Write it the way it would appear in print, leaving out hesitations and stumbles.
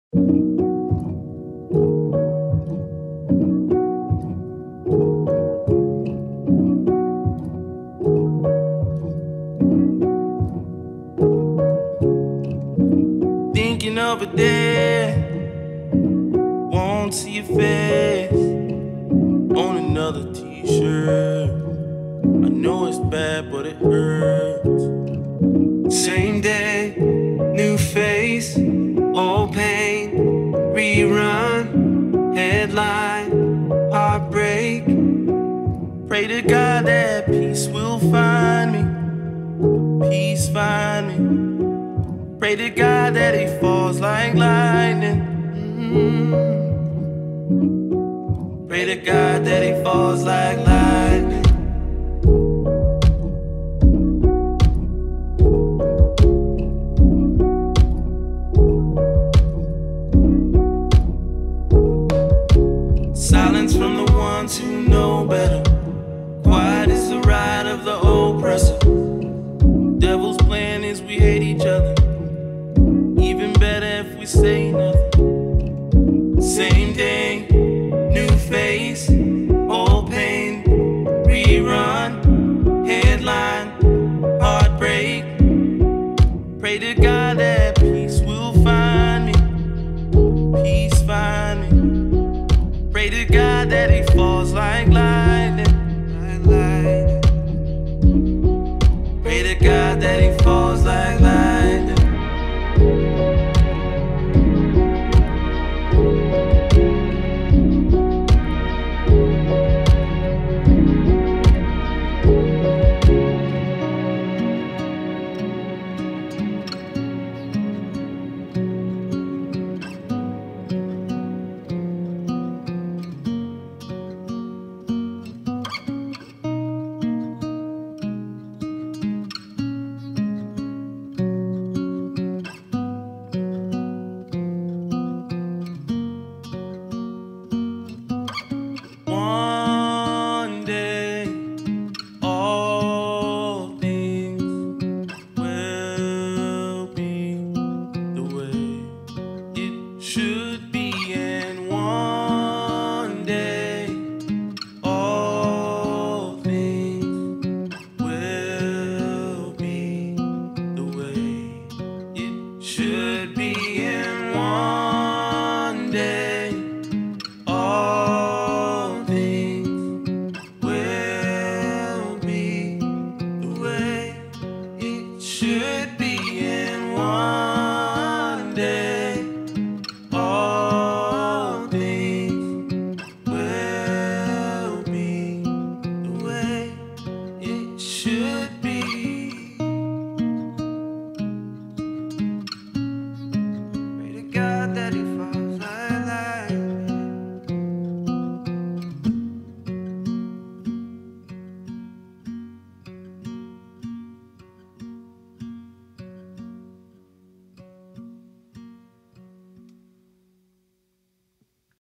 Thinking of a day, won't see your face on another t-shirt. I know it's bad, but it hurts. Same day, new face, old pain, rerun, headline, heartbreak. Pray to God that peace will find me, peace find me. Pray to God that he falls like lightning. Pray to God that he falls like lightning. Silence from the ones who know better. Quiet is the right of the oppressor. Devil's plan is we hate each other. Even better if we say